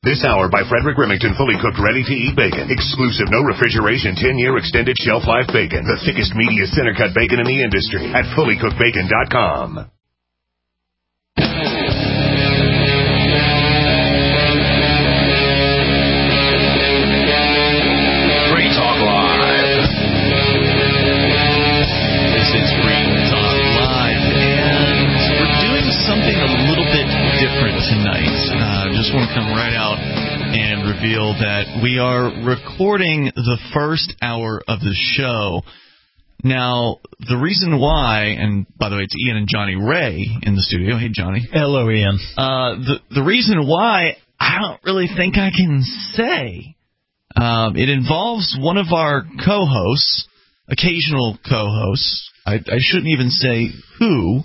This hour by Frederick Remington, fully cooked, ready-to-eat bacon. Exclusive, no refrigeration, 10-year extended shelf life bacon. The thickest, meatiest center-cut bacon in the industry at fullycookedbacon.com. Free Talk Live. This is Free Talk Live, and we're doing something a little bit different tonight. Just want to come right out and reveal that we are recording the first hour of the show. Now, the reason why, and by the way, it's Ian and Johnny Ray in the studio. Hey, Johnny. Hello, Ian. The reason why, I don't really think I can say. It involves one of our co-hosts, occasional co-hosts. I shouldn't even say who.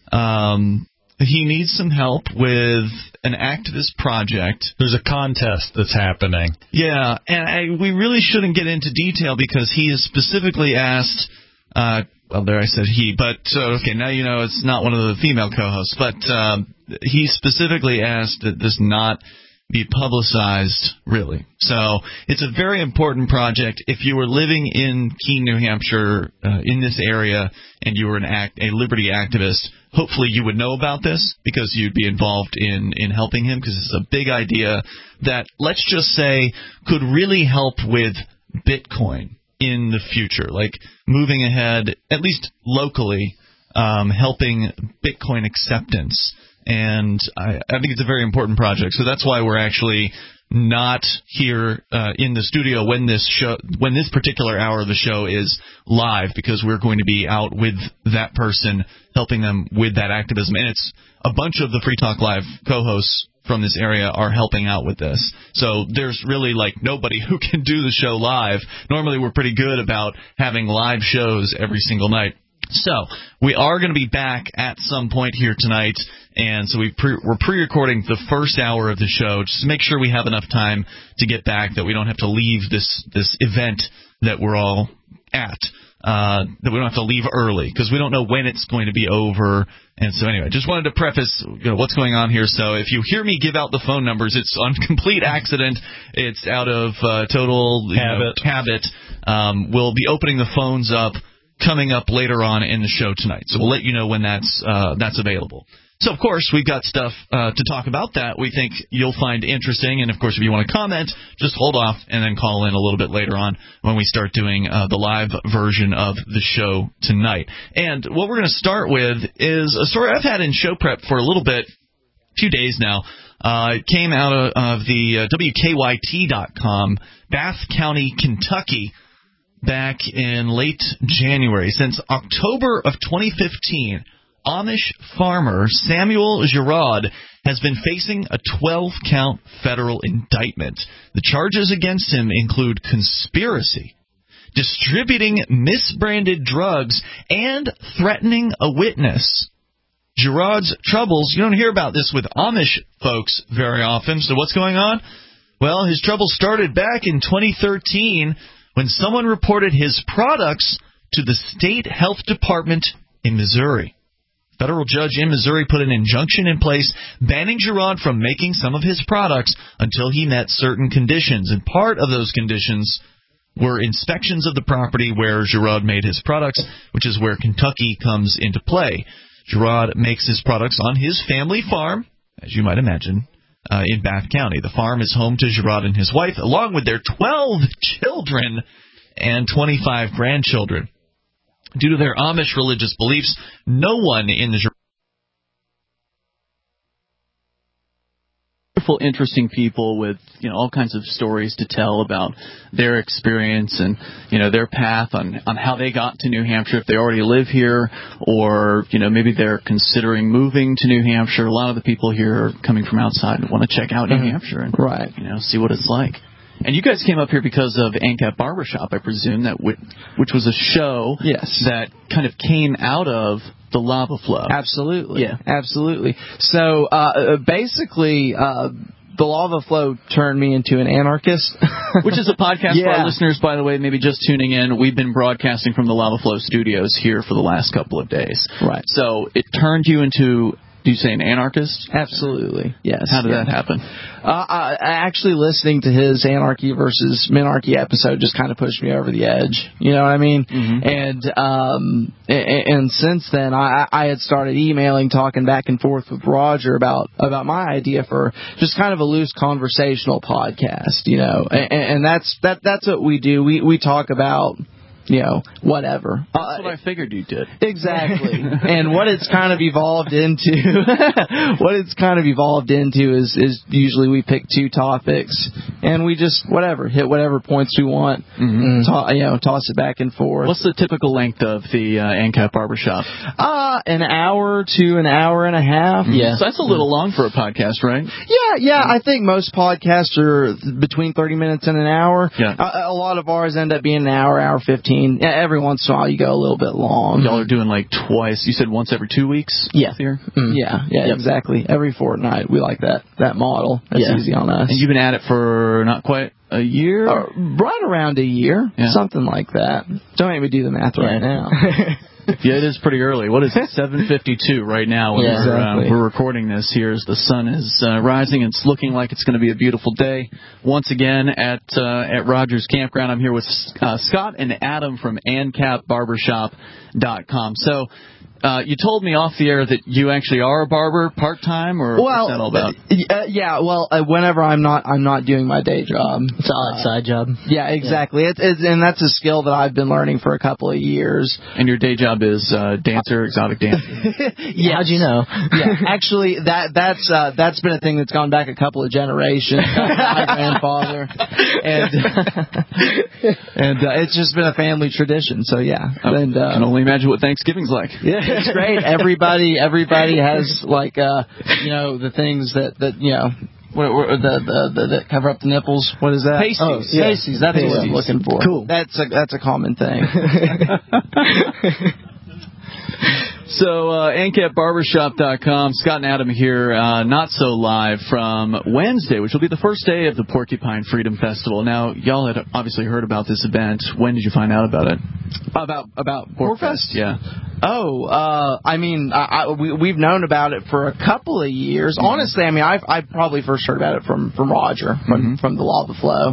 He needs some help with an activist project. There's a contest that's happening. Yeah, and we really shouldn't get into detail because he has specifically asked, well, there I said he, but, okay, now you know it's not one of the female co-hosts, but he specifically asked that this not be publicized, really. So it's a very important project. If you were living in Keene, New Hampshire, in this area, and you were a liberty activist, hopefully you would know about this because you'd be involved in helping him, because it's a big idea that, let's just say, could really help with Bitcoin in the future, like moving ahead, at least locally, helping Bitcoin acceptance. And I think it's a very important project. So that's why we're actually not here in the studio when this particular hour of the show is live, because we're going to be out with that person helping them with that activism. And it's a bunch of the Free Talk Live co-hosts from this area are helping out with this. So there's really nobody who can do the show live. Normally we're pretty good about having live shows every single night. So we are going to be back at some point here tonight, and so we're pre-recording the first hour of the show just to make sure we have enough time to get back, that we don't have to leave this event that we're all at, that we don't have to leave early, because we don't know when it's going to be over. And so anyway, just wanted to preface what's going on here. So if you hear me give out the phone numbers, it's on complete accident. It's out of total habit. We'll be opening the phones up coming up later on in the show tonight. So we'll let you know when that's available. So, of course, we've got stuff to talk about that we think you'll find interesting. And, of course, if you want to comment, just hold off and then call in a little bit later on when we start doing the live version of the show tonight. And what we're going to start with is a story I've had in show prep for a little bit, a few days now. It came out of the WKYT.com, Bath County, Kentucky, back in late January. Since October of 2015, Amish farmer Samuel Girard has been facing a 12-count federal indictment. The charges against him include conspiracy, distributing misbranded drugs, and threatening a witness. Girard's troubles, you don't hear about this with Amish folks very often, so what's going on? Well, his trouble started back in 2013 when someone reported his products to the state health department in Missouri. A federal judge in Missouri put an injunction in place banning Girard from making some of his products until he met certain conditions. And part of those conditions were inspections of the property where Girard made his products, which is where Kentucky comes into play. Girard makes his products on his family farm, as you might imagine, in Bath County. The farm is home to Girard and his wife, along with their 12 children and 25 grandchildren. Due to their Amish religious beliefs, no one in the wonderful, interesting people with all kinds of stories to tell about their experience and their path on how they got to New Hampshire, if they already live here, or maybe they're considering moving to New Hampshire. A lot of the people here are coming from outside and want to check out New Hampshire and see what it's like. And you guys came up here because of ANCAP Barbershop, I presume, which was a show that kind of came out of the lava flow. Absolutely. Yeah, absolutely. So basically, the lava flow turned me into an anarchist. Which is a podcast for our listeners, by the way, maybe just tuning in. We've been broadcasting from the Lava Flow studios here for the last couple of days. Right. So it turned you into do you say an anarchist? Absolutely, yes. How did that happen? Actually, listening to his Anarchy versus Minarchy episode just kind of pushed me over the edge. You know what I mean? Mm-hmm. And since then, I had started emailing, talking back and forth with Roger about my idea for just kind of a loose conversational podcast. You know, and that's what we do. We talk about, you know, whatever. That's what I figured you did. Exactly. And what it's kind of evolved into, is usually we pick 2 topics and we just hit whatever points we want, toss it back and forth. What's the typical length of the ANCAP Barbershop? An hour to an hour and a half. Yeah. So that's a little long for a podcast, right? Yeah. I think most podcasts are between 30 minutes and an hour. Yeah. A lot of ours end up being an hour 15. Every once in a while you go a little bit long. Y'all are doing like twice. You said once every 2 weeks? Yeah. Here? Yeah, exactly. Every fortnight. We like that model. That's easy on us. And you've been at it for not quite a year? Right around a year. Yeah. Something like that. Don't make me do the math right now. Yeah, it is pretty early. What is it? 7:52 right now when we're recording this here as the sun is rising. It's looking like it's going to be a beautiful day. Once again at Rogers Campground, I'm here with Scott and Adam from ANCAPBarbershop.com. So you told me off the air that you actually are a barber part-time, or what's that all about? Whenever I'm not doing my day job. It's a side job. Yeah, exactly. Yeah. And that's a skill that I've been learning for a couple of years. And your day job is dancer, exotic dancer. Yeah. How'd you know? Yeah, actually, that's been a thing that's gone back a couple of generations. My grandfather, and it's just been a family tradition. So yeah, and can only imagine what Thanksgiving's like. Yeah. It's great. Everybody has the things that that cover up the nipples. What is that? Pasties. Pasties. That's what I'm looking for. Cool. That's a common thing. So, ANCAPBarbershop.com. Scott and Adam here, not so live from Wednesday, which will be the first day of the Porcupine Freedom Festival. Now, y'all had obviously heard about this event. When did you find out about it? About PorcFest? Yeah. We've known about it for a couple of years. Mm-hmm. Honestly, I probably first heard about it from Roger, from the Law of the Flow.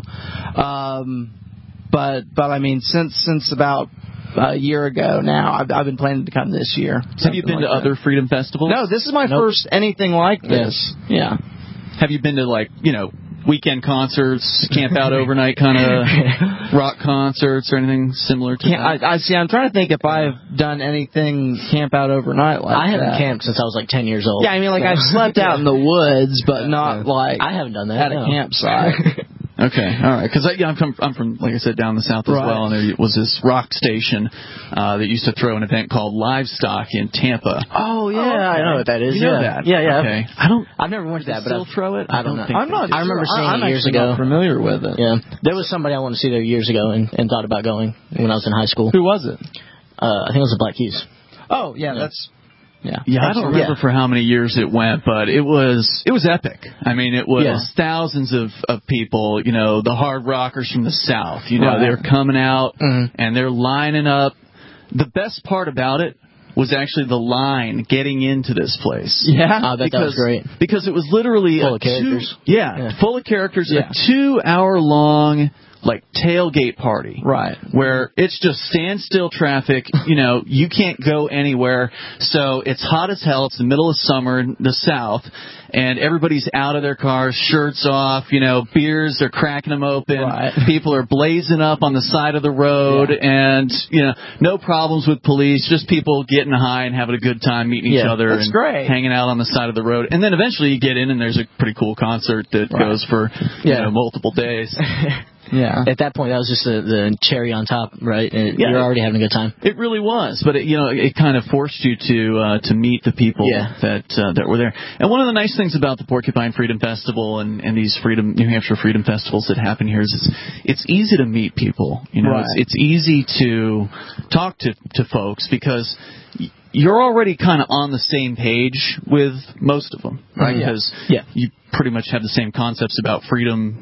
But since about a year ago now, I've been planning to come this year. Have you been to other freedom festivals? No, this is my first anything like this. Yeah. Have you been to weekend concerts, camp out overnight kind of rock concerts or anything similar to that? I'm trying to think if I've done anything camp out overnight like that. I haven't camped since I was 10 years old. Yeah, I've slept out in the woods, but not I haven't done that at a campsite. Okay, all right. Because I'm from, like I said, down the south as well, and there was this rock station that used to throw an event called Livestock in Tampa. Oh yeah, I know what that is. You know that? Yeah. Okay. I've never went to that, but still throw it. I don't know. I'm not. I remember seeing it years ago. Not familiar with it. Yeah, there was somebody I wanted to see there years ago and thought about going when I was in high school. Who was it? I think it was the Black Keys. Oh yeah, that's. Yeah, I don't remember for how many years it went, but it was epic. It was thousands of people, the hard rockers from the South, they're coming out and they're lining up. The best part about it was actually the line getting into this place. Yeah, I bet that was great. Because it was literally full of characters. Full of characters, a 2-hour-long tailgate party. Right. Where it's just standstill traffic, you can't go anywhere. So it's hot as hell. It's the middle of summer in the South, and everybody's out of their cars, shirts off, beers, they're cracking them open. Right. People are blazing up on the side of the road, and, no problems with police, just people getting high and having a good time, meeting each other and great. Hanging out on the side of the road. And then eventually you get in and there's a pretty cool concert that goes for, multiple days. Yeah. At that point, that was just the cherry on top, right? You're already having a good time. It really was, but it kind of forced you to meet the people that were there. And one of the nice things about the Porcupine Freedom Festival and these New Hampshire Freedom Festivals that happen here is it's easy to meet people. Right. It's easy to talk to folks because you're already kind of on the same page with most of them, right? Because you pretty much have the same concepts about freedom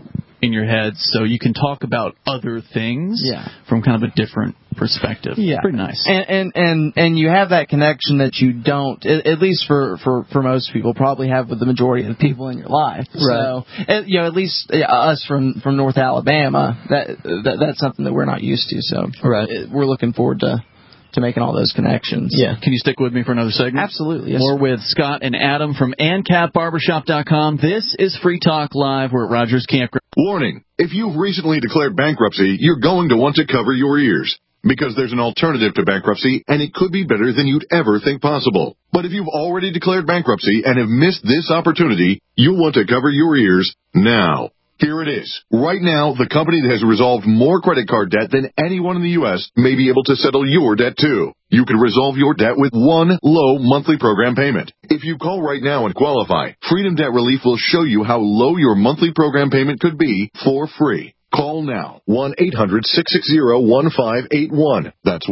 in your head, so you can talk about other things from kind of a different perspective. Yeah, pretty nice. And you have that connection that you don't, at least for most people, probably have with the majority of the people in your life. Right. So, at least us from North Alabama, that's something that we're not used to. So, we're looking forward to making all those connections. Yeah. Can you stick with me for another segment? Absolutely. Yes, More with Scott and Adam from ANCAPBarbershop.com. This is Free Talk Live. We're at Rogers Campground. Warning. If you've recently declared bankruptcy, you're going to want to cover your ears, because there's an alternative to bankruptcy, and it could be better than you'd ever think possible. But if you've already declared bankruptcy and have missed this opportunity, you'll want to cover your ears now. Here it is. Right now, the company that has resolved more credit card debt than anyone in the U.S. may be able to settle your debt, too. You can resolve your debt with one low monthly program payment. If you call right now and qualify, Freedom Debt Relief will show you how low your monthly program payment could be for free. Call now, 1-800-660-1581. That's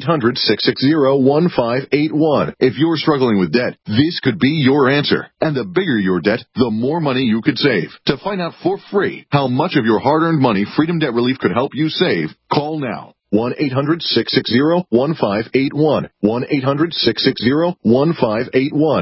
1-800-660-1581. If you're struggling with debt, this could be your answer. And the bigger your debt, the more money you could save. To find out for free how much of your hard-earned money Freedom Debt Relief could help you save, call now. 1-800-660-1581. 1-800-660-1581.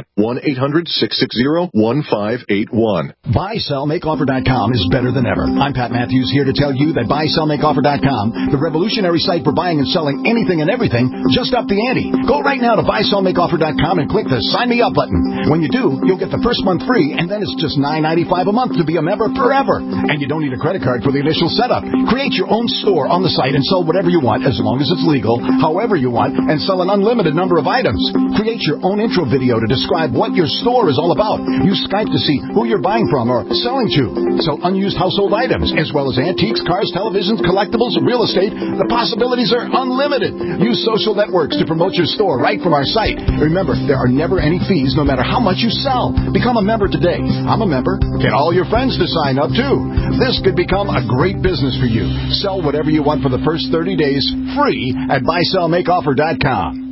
1-800-660-1581. BuySellMakeOffer.com is better than ever. I'm Pat Matthews here to tell you that BuySellMakeOffer.com, the revolutionary site for buying and selling anything and everything, just upped the ante. Go right now to BuySellMakeOffer.com and click the Sign Me Up button. When you do, you'll get the first month free, and then it's just $9.95 a month to be a member forever. And you don't need a credit card for the initial setup. Create your own store on the site and sell whatever you want, as long as it's legal, however you want, and sell an unlimited number of items. Create your own intro video to describe what your store is all about. Use Skype to see who you're buying from or selling to. Sell unused household items, as well as antiques, cars, televisions, collectibles, real estate. The possibilities are unlimited. Use social networks to promote your store right from our site. Remember, there are never any fees, no matter how much you sell. Become a member today. I'm a member. Get all your friends to sign up, too. This could become a great business for you. Sell whatever you want for the first 30 days free at BuySellMakeOffer.com.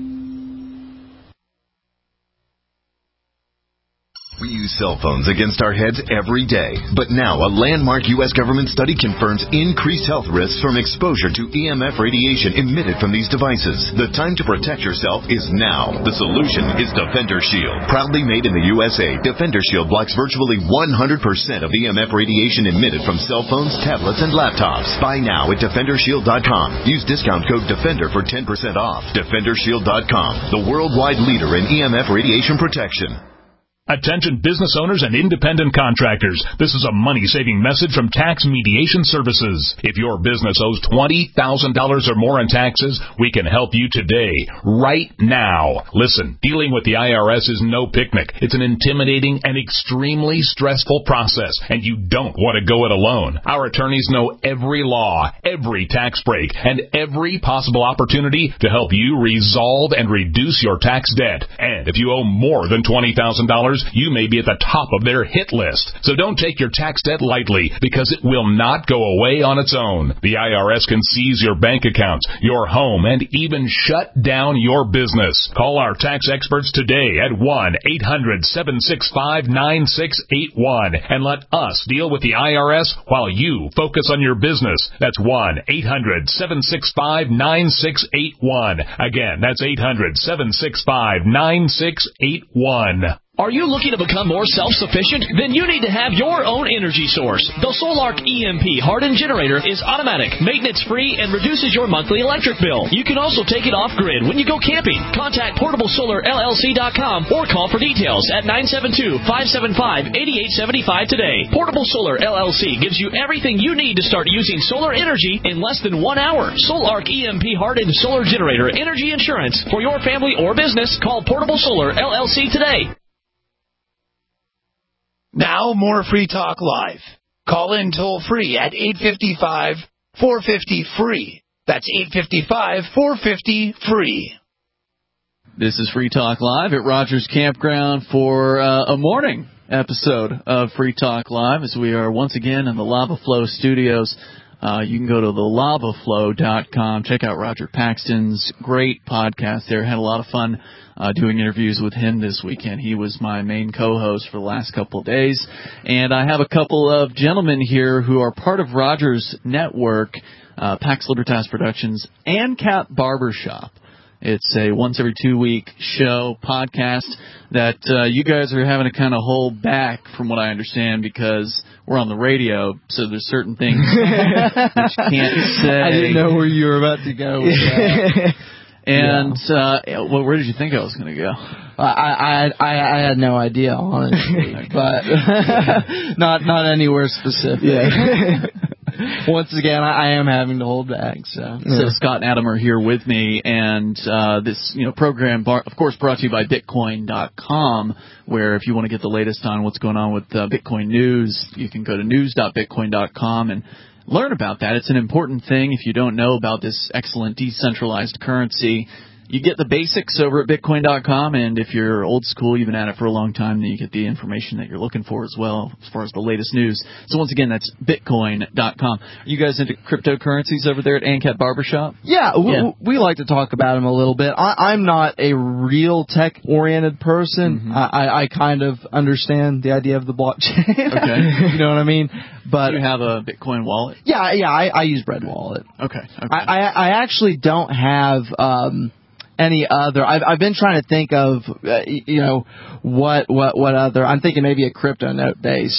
We use cell phones against our heads every day, but now a landmark U.S. government study confirms increased health risks from exposure to EMF radiation emitted from these devices. The time to protect yourself is now. The solution is Defender Shield. Proudly made in the USA, Defender Shield blocks virtually 100% of EMF radiation emitted from cell phones, tablets, and laptops. Buy now at DefenderShield.com. Use discount code DEFENDER for 10% off. DefenderShield.com, the worldwide leader in EMF radiation protection. Attention business owners and independent contractors. This is a money-saving message from Tax Mediation Services. If your business owes $20,000 or more in taxes, we can help you today, right now. Listen, dealing with the IRS is no picnic. It's an intimidating and extremely stressful process, and you don't want to go it alone. Our attorneys know every law, every tax break, and every possible opportunity to help you resolve and reduce your tax debt. And if you owe more than $20,000, you may be at the top of their hit list. So don't take your tax debt lightly, because it will not go away on its own. The IRS can seize your bank accounts, your home, and even shut down your business. Call our tax experts today at 1-800-765-9681 and let us deal with the IRS while you focus on your business. That's 1-800-765-9681. Again, that's 800-765-9681. Are you looking to become more self-sufficient? Then you need to have your own energy source. The Solark EMP hardened generator is automatic, maintenance-free, and reduces your monthly electric bill. You can also take it off-grid when you go camping. Contact PortableSolarLLC.com or call for details at 972-575-8875 today. Portable Solar LLC gives you everything you need to start using solar energy in less than 1 hour. Solark EMP hardened solar generator energy insurance for your family or business. Call Portable Solar LLC today. Now, more Free Talk Live. Call in toll-free at 855-450-FREE. That's 855-450-FREE. This is Free Talk Live at Rogers Campground for a morning episode of Free Talk Live, as we are once again in the Lava Flow studios You can go to thelavaflow.com. Check out Roger Paxton's great podcast there. Had a lot of fun doing interviews with him this weekend. He was my main co-host for the last couple of days. And I have a couple of gentlemen here who are part of Roger's network, Pax Libertas Productions and Cat Barbershop. It's a once every 2 week show, podcast that you guys are having to kind of hold back from what I understand because we're on the radio, so there's certain things that you can't say. I didn't know where you were about to go with that. And where did you think I was going to go? I had no idea, honestly, but not anywhere specific. Yeah. Once again, I am having to hold back. So Scott and Adam are here with me, and this program, of course, brought to you by Bitcoin.com, where if you want to get the latest on what's going on with Bitcoin news, you can go to news.bitcoin.com and learn about that. It's an important thing. If you don't know about this excellent decentralized currency, you get the basics over at Bitcoin.com, and if you're old school, you've been at it for a long time, then you get the information that you're looking for as well, as far as the latest news. So once again, that's Bitcoin.com. Are you guys into cryptocurrencies over there at ANCAT Barbershop? Yeah, we like to talk about them a little bit. I'm not a real tech-oriented person. Mm-hmm. I kind of understand the idea of the blockchain. Okay. You know what I mean? But do you have a Bitcoin wallet? Yeah, I use Bread Wallet. Okay. I actually don't have any other. I've been trying to think of what other. I'm thinking maybe a crypto note based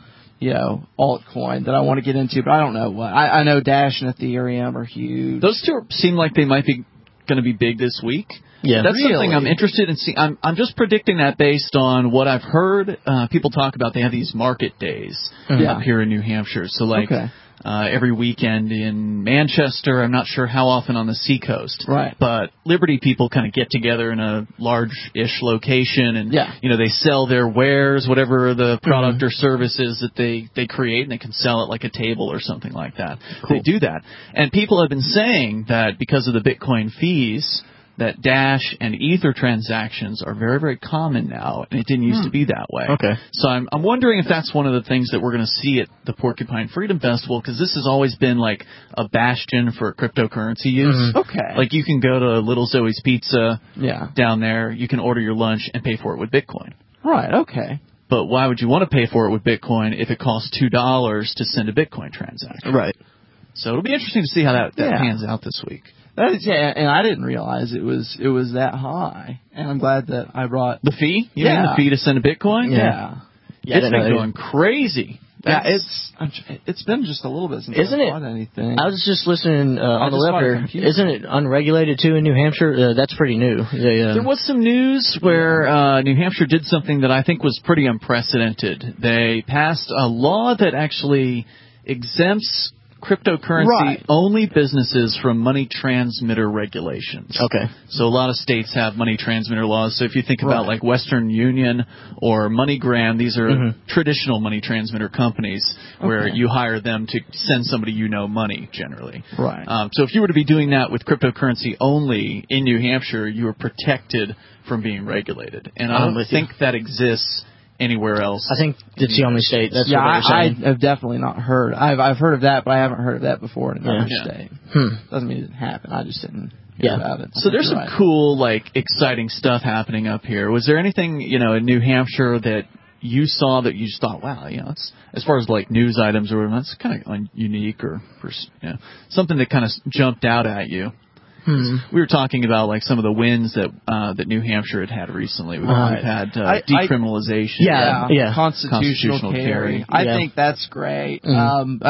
altcoin that I want to get into, but I don't know what. I know Dash and Ethereum are huge. Those two seem like they might be going to be big this week. Yeah, that's something I'm interested in seeing. I'm just predicting that based on what I've heard people talk about. They have these market days up here in New Hampshire. So every weekend in Manchester, I'm not sure how often on the seacoast. Right. But Liberty people kind of get together in a large-ish location and they sell their wares, whatever the product or service is that they create, and they can sell it like a table or something like that. Cool. They do that. And people have been saying that because of the Bitcoin fees, that Dash and Ether transactions are very, very common now, and it didn't used to be that way. Okay. So I'm wondering if that's one of the things that we're going to see at the Porcupine Freedom Festival, because this has always been like a bastion for cryptocurrency use. Mm-hmm. Okay. Like you can go to Little Zoe's Pizza down there, you can order your lunch and pay for it with Bitcoin. Right, okay. But why would you want to pay for it with Bitcoin if it costs $2 to send a Bitcoin transaction? Right. So it'll be interesting to see how that pans out this week. And I didn't realize it was that high. And I'm glad that I brought the fee. You mean the fee to send a Bitcoin? Yeah. It's been going crazy. It's been just a little bit since I bought anything. I was just listening on the letter. Isn't it unregulated too in New Hampshire? That's pretty new. There was some news where New Hampshire did something that I think was pretty unprecedented. They passed a law that actually exempts cryptocurrency-only businesses from money transmitter regulations. Okay. So a lot of states have money transmitter laws. So if you think about like Western Union or MoneyGram, these are traditional money transmitter companies where you hire them to send somebody money, generally. Right. So if you were to be doing that with cryptocurrency only in New Hampshire, you are protected from being regulated. And I don't think that exists anywhere else. I think it's the only state. That's what they're saying. I have definitely not heard. I've heard of that, but I haven't heard of that before in another state. Doesn't mean it didn't happen. I just didn't hear about it. So there's some cool, exciting stuff happening up here. Was there anything, in New Hampshire that you saw that you just thought, wow, it's, as far as news items or whatever, that's kind of unique or something that kind of jumped out at you? We were talking about some of the wins that New Hampshire had recently. We've had decriminalization, constitutional carry. I think that's great. In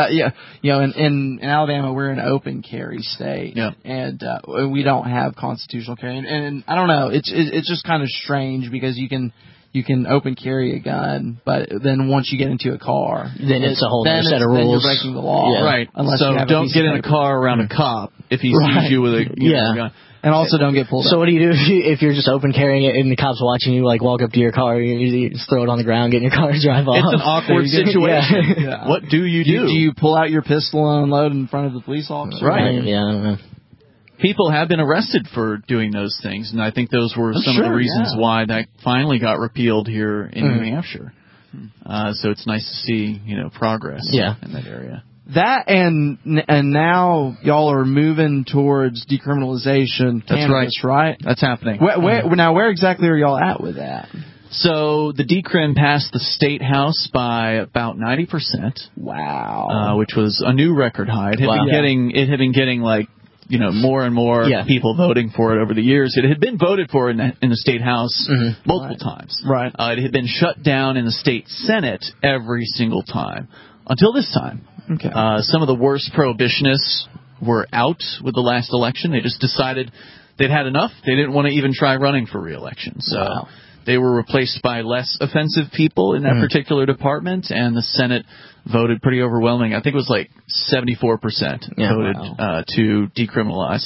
Alabama we're an open carry state, and we don't have constitutional carry. And I don't know, it's just kind of strange because you can open carry a gun, but then once you get into a car, then it's a whole new set of rules. Then you're breaking the law, right? So don't get in a car around a cop if he sees you with a gun. And also don't get pulled. So what do you do if you're just open carrying it and the cop's watching you? Walk up to your car, you just throw it on the ground, get in your car, and drive off. It's an awkward situation. What do you do? Do you pull out your pistol and unload in front of the police officer? Right. Yeah, I don't know. People have been arrested for doing those things, and I think those were some of the reasons why that finally got repealed here in New Hampshire. So it's nice to see, progress in that area. That and now y'all are moving towards decriminalization. That's right. That's happening. Where exactly are y'all at with that? So the decrim passed the state house by about 90%. Wow. Which was a new record high. It had been getting like, more and more people voting for it over the years. It had been voted for in the state house multiple times. Right. It had been shut down in the state senate every single time until this time. Okay. Some of the worst prohibitionists were out with the last election. They just decided they'd had enough. They didn't want to even try running for re-election. So they were replaced by less offensive people in that particular department, and the Senate voted pretty overwhelming. I think it was like 74% voted to decriminalize.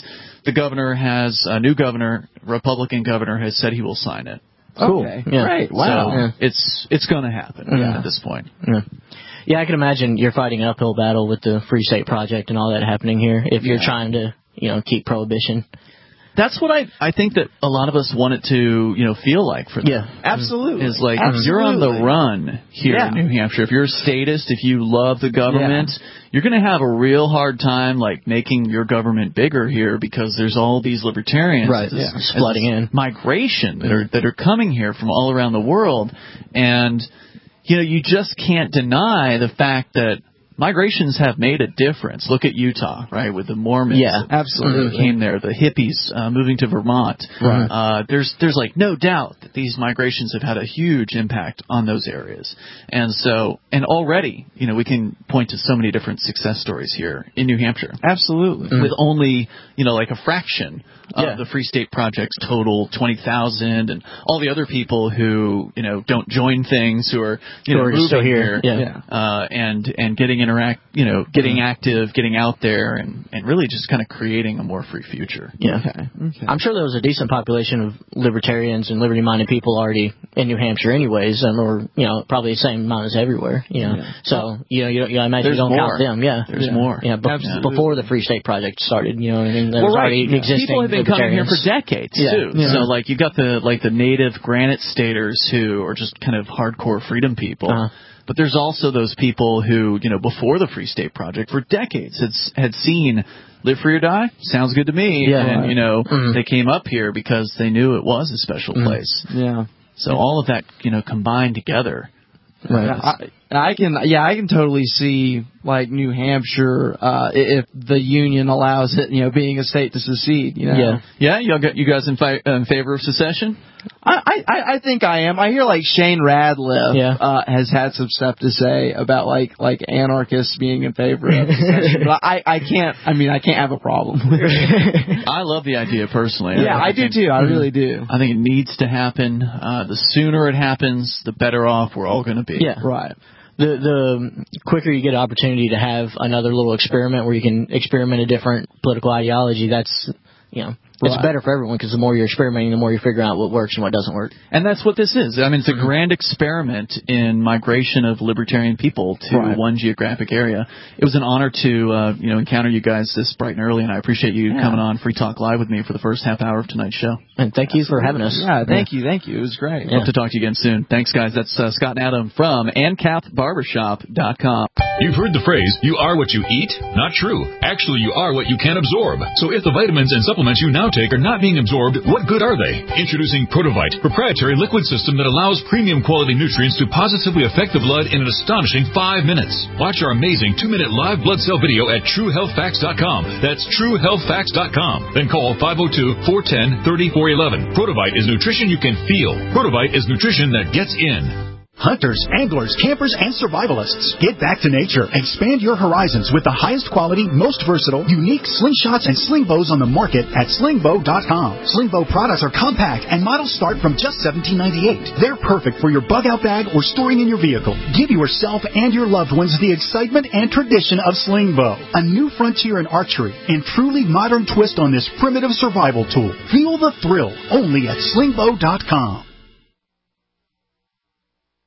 The new governor, Republican governor, has said he will sign it. Cool. Okay. Yeah. Great. Wow. So it's going to happen at this point. Yeah, I can imagine you're fighting an uphill battle with the Free State Project and all that happening here if you're trying to, keep prohibition. That's what I think that a lot of us want it to, feel like for them. Yeah, absolutely. Is like you're on the run here in New Hampshire. If you're a statist, if you love the government, you're going to have a real hard time like making your government bigger here because there's all these libertarians flooding in migration that are coming here from all around the world, and you just can't deny the fact that migrations have made a difference. Look at Utah, right, with the Mormons. Yeah, absolutely. Who came there, the hippies moving to Vermont. Right. There's like no doubt that these migrations have had a huge impact on those areas. And already, we can point to so many different success stories here in New Hampshire. Absolutely. With only, like a fraction of the Free State Project's total 20,000 and all the other people who, don't join things, who are, moving still here. And getting active, getting out there, and really just kind of creating a more free future. Yeah. Okay. I'm sure there was a decent population of libertarians and liberty-minded people already in New Hampshire anyways, or, probably the same amount as everywhere, So, I imagine you don't count them. Yeah. There's more. Yeah, before the Free State Project started, what I mean? There was already existing people have been coming here for decades, too. Yeah. So, like, you've got the native Granite Staters who are just kind of hardcore freedom people. But there's also those people who, before the Free State Project, for decades, had seen live free or die, sounds good to me. Yeah. And, they came up here because they knew it was a special place. Yeah. So all of that, combined together. Right. I can totally see like New Hampshire if the union allows it, being a state to secede. Yeah. You guys in favor of secession? I think I am. I hear like Shane Radliff has had some stuff to say about like anarchists being in favor of secession. But I can't have a problem with it. I love the idea personally. Yeah, I do too. I really do. I think it needs to happen. The sooner it happens, the better off we're all going to be. Yeah. Right. The quicker you get an opportunity to have another little experiment where you can experiment a different political ideology, that's, it's better for everyone because the more you're experimenting, the more you figure out what works and what doesn't work. And that's what this is. I mean, it's a grand experiment in migration of libertarian people to one geographic area. It was an honor to, encounter you guys this bright and early, and I appreciate you coming on Free Talk Live with me for the first half hour of tonight's show. And thank you for having us. Yeah, thank you. It was great. Hope to talk to you again soon. Thanks, guys. That's Scott and Adam from ANCAPbarbershop.com. You've heard the phrase, you are what you eat? Not true. Actually, you are what you can absorb. So if the vitamins and supplements you now take are not being absorbed, what good are they? Introducing Protovite, proprietary liquid system that allows premium quality nutrients to positively affect the blood in an astonishing 5 minutes. Watch our amazing 2-minute live blood cell video at TrueHealthFacts.com. That's TrueHealthFacts.com. Then call 502-410-3411. Protovite is nutrition you can feel. Protovite is nutrition that gets in. Hunters, anglers, campers, and survivalists. Get back to nature. Expand your horizons with the highest quality, most versatile, unique slingshots and sling bows on the market at slingbow.com. Slingbow products are compact and models start from just $17.98. They're perfect for your bug out bag or storing in your vehicle. Give yourself and your loved ones the excitement and tradition of Slingbow. A new frontier in archery and truly modern twist on this primitive survival tool. Feel the thrill only at slingbow.com.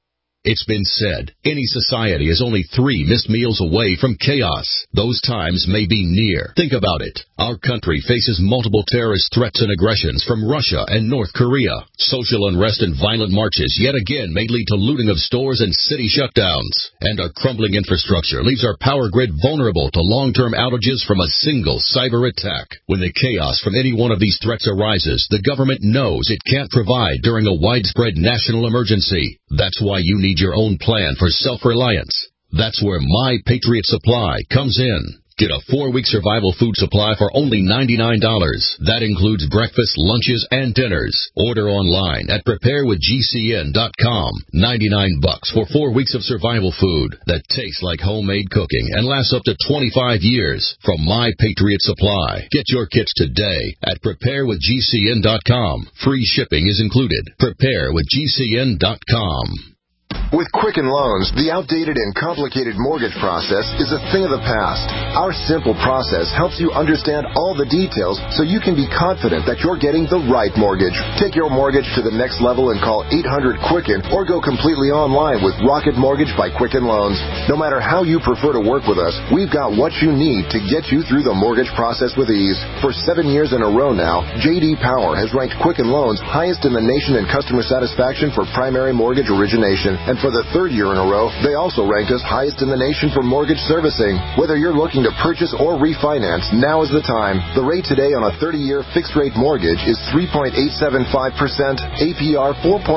It's been said, any society is only 3 missed meals away from chaos. Those times may be near. Think about it. Our country faces multiple terrorist threats and aggressions from Russia and North Korea. Social unrest and violent marches yet again may lead to looting of stores and city shutdowns. And our crumbling infrastructure leaves our power grid vulnerable to long-term outages from a single cyber attack. When the chaos from any one of these threats arises, the government knows it can't provide during a widespread national emergency. That's why you need your own plan for self-reliance. That's where My Patriot Supply comes in. Get a 4-week survival food supply for only $99. That includes breakfast, lunches, and dinners. Order online at preparewithgcn.com. $99 for 4 weeks of survival food that tastes like homemade cooking and lasts up to 25 years from My Patriot Supply. Get your kits today at preparewithgcn.com. Free shipping is included. Preparewithgcn.com. With Quicken Loans, the outdated and complicated mortgage process is a thing of the past. Our simple process helps you understand all the details so you can be confident that you're getting the right mortgage. Take your mortgage to the next level and call 800-QUICKEN or go completely online with Rocket Mortgage by Quicken Loans. No matter how you prefer to work with us, we've got what you need to get you through the mortgage process with ease. For 7 years in a row now, J.D. Power has ranked Quicken Loans highest in the nation in customer satisfaction for primary mortgage origination. And for the 3rd year in a row, they also ranked us highest in the nation for mortgage servicing. Whether you're looking to purchase or refinance, now is the time. The rate today on a 30-year fixed-rate mortgage is 3.875%, APR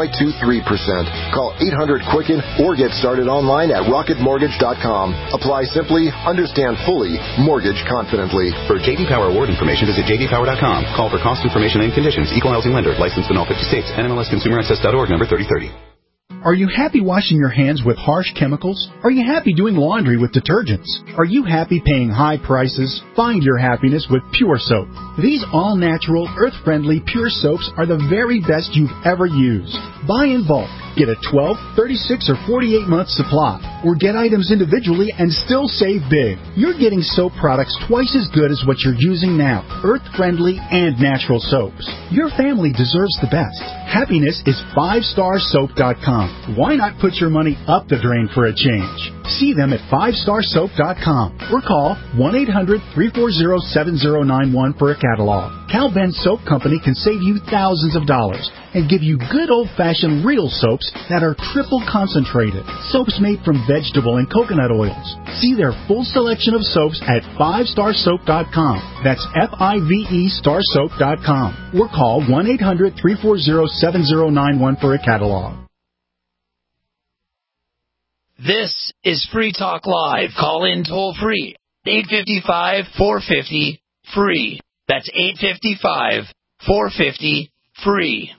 4.23%. Call 800-QUICKEN or get started online at rocketmortgage.com. Apply simply, understand fully, mortgage confidently. For J.D. Power award information, visit jdpower.com. Call for cost information and conditions. Equal housing lender. Licensed in all 50 states. NMLSConsumerAccess.org number 3030. Are you happy washing your hands with harsh chemicals? Are you happy doing laundry with detergents? Are you happy paying high prices? Find your happiness with Pure Soap. These all-natural, earth-friendly Pure Soaps are the very best you've ever used. Buy in bulk. Get a 12, 36, or 48-month supply. Or get items individually and still save big. You're getting soap products twice as good as what you're using now. Earth-friendly and natural soaps. Your family deserves the best. Happiness is 5starsoap.com. Why not put your money up the drain for a change? See them at 5starsoap.com or call 1-800-340-7091 for a catalog. Cal Ben Soap Company can save you thousands of dollars and give you good old-fashioned real soaps that are triple concentrated. Soaps made from vegetable and coconut oils. See their full selection of soaps at 5starsoap.com. That's F-I-V-E starsoap.com. Or call 1-800-340-7091 for a catalog. This is Free Talk Live. Call in toll free. 855-450-FREE. That's 855-450-FREE.